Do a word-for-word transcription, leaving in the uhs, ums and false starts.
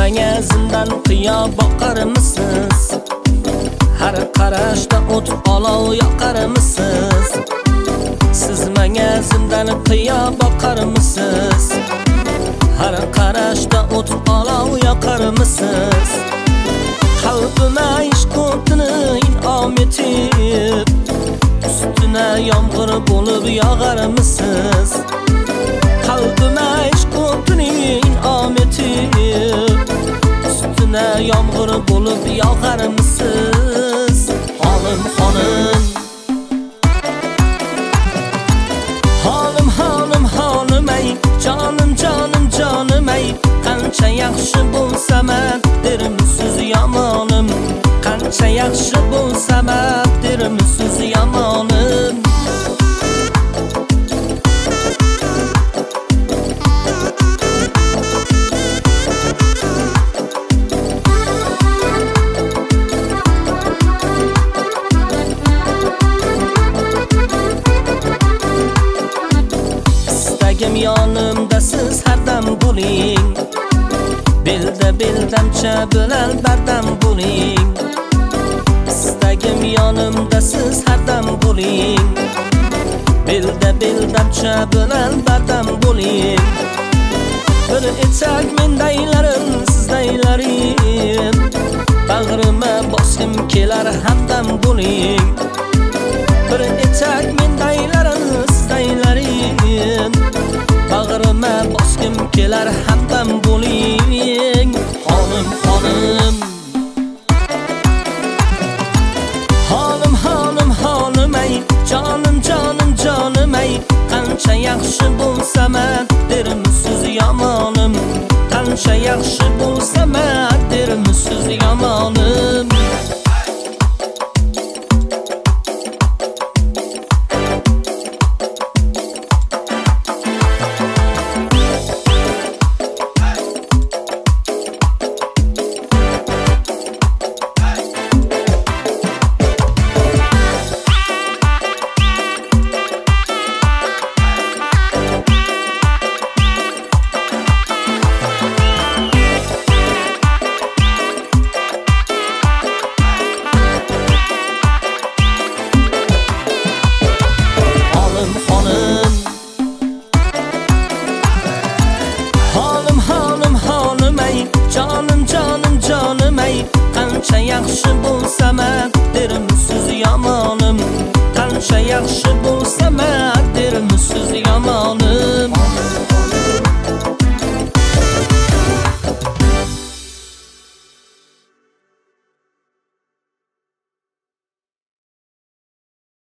menga zindan qiyo boqarmisiz? Har qarashda o't olov yoqarmisiz? Siz menga zindan qiyo boqarmisiz? Har qarashda o't olov yoqarmisiz? Qalbime ishq o'tini in'om etib, üstüne yomg'ir bo'lib yog'armisiz? Qalbime ishq o'tini in'om etib, üstüne yomg'ir bo'lib yog'armisiz? Xonim xonim, xonim xonim xonim ey, jonim jonim jonim ey, qancha yaxshi bo'lsam dermisiz yomonim? Qancha yaxshi bo'lsam dermisiz yomonim? Istagim yonimda siz har dam bo'ling, belda beldamcha bilan bardam bo'ling. Istagim yonimda siz har dam bo'ling, belda beldamcha bilan bardam bo'ling. Bir etak mendaylarim sizdaylarim, bag'rima bosgim kelar hamdam bo'ling. Bir etak mendaylarim sizdaylarim, bag'rima bosgim kelar hamdam bo'ling. Xonim xonim, xonim xonim xonim ey, jonim jonim jonim ey, qancha yaxshi bo'lsam dermisiz yomonim? Qancha yaxshi bo'lsam dermisiz yomonim? Jonim jonim jonim ey, qancha yaxshi bo'lsam dermisiz yomonim? Qancha yaxshi bo'lsam dermisiz